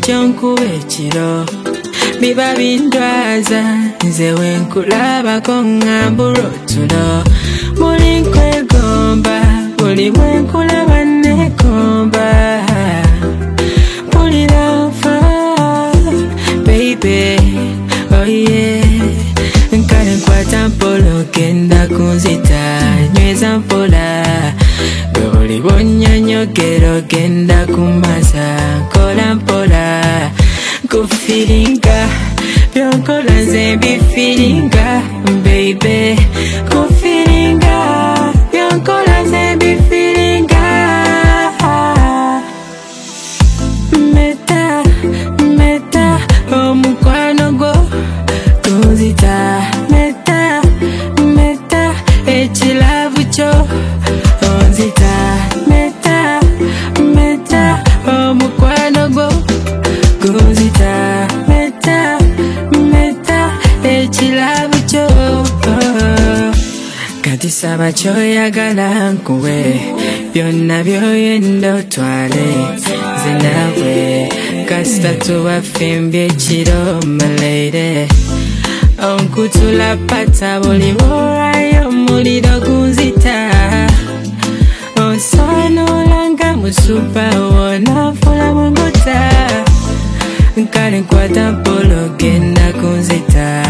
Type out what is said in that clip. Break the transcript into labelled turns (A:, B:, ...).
A: kyonkuba ekiro biba bindwaza nze wenkulabako ngambula otulo buli nkwegomba buli bwenkulaba negomba pulira nfa baby oh yeah nkale nkwata mpola ogenda kunzita nyweza mpola buli bonyonyogera ogenda kumaza nkola mpola kufiringa byonkola nze bifiringa baby kufiringa byonkola nze bifiringa meta meta omukwano gwo kunzita meta meta ekilavu kyo onzita meta meta omukwano gwo kunzita meta meta ekilavu kyo kati saba kyoyagala nkuwe byonna byoyenda otwale nze naawe kasita tubafimbye ekiro my lady onkutula pata buli bwolwayo omuliro gunzita onsanulanga musupa wonafula mungota nkale nkwata mpola ogenda kunzita